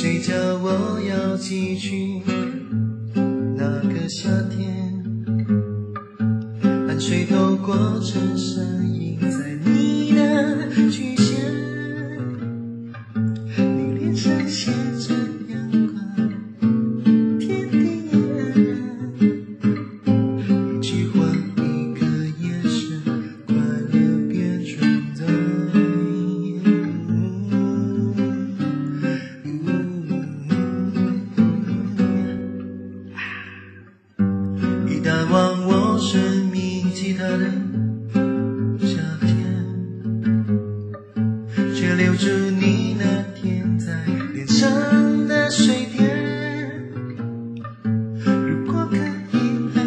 谁叫我要记住那个夏天，汗水透过衬衫印在你的曲线，你脸上写着阳光天地嫣然，一句话一个眼神，快乐变冲动。一旦忘我生命吉他的夏天，却留住你那天在脸上的水点。如果可以和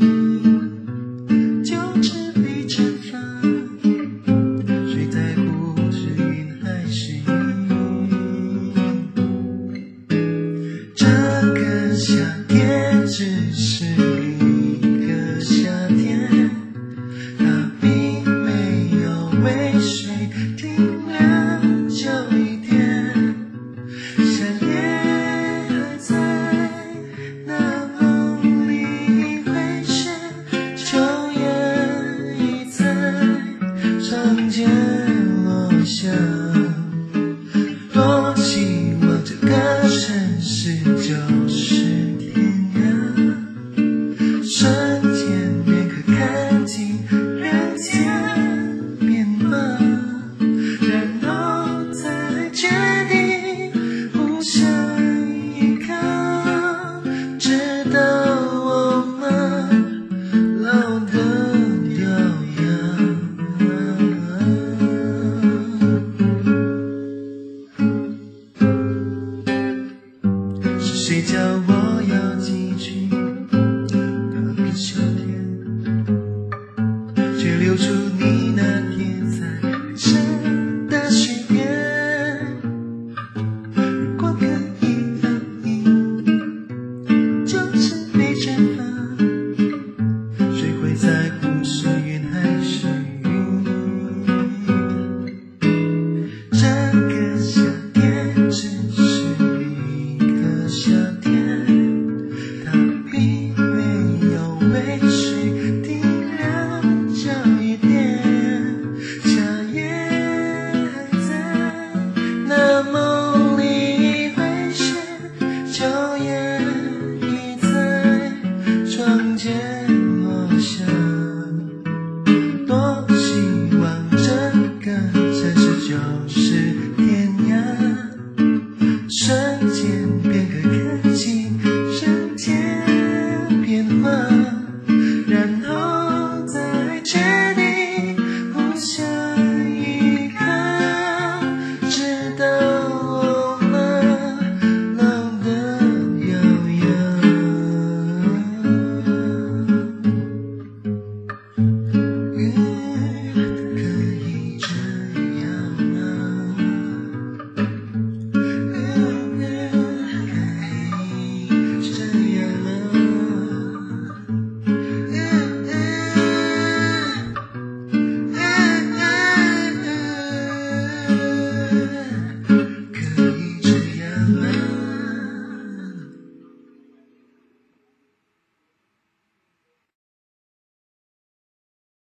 你就只飞蒸发，谁在乎是云还是雨？这个夏天只是一个夏天，它并没有为谁停留久一点，夏夜还在那梦里回旋，秋叶已在长街落下。多希望这个城市就是天涯，瞬间便可看尽人间变化，然后再决定互相依靠，直到我们老得掉牙。是谁叫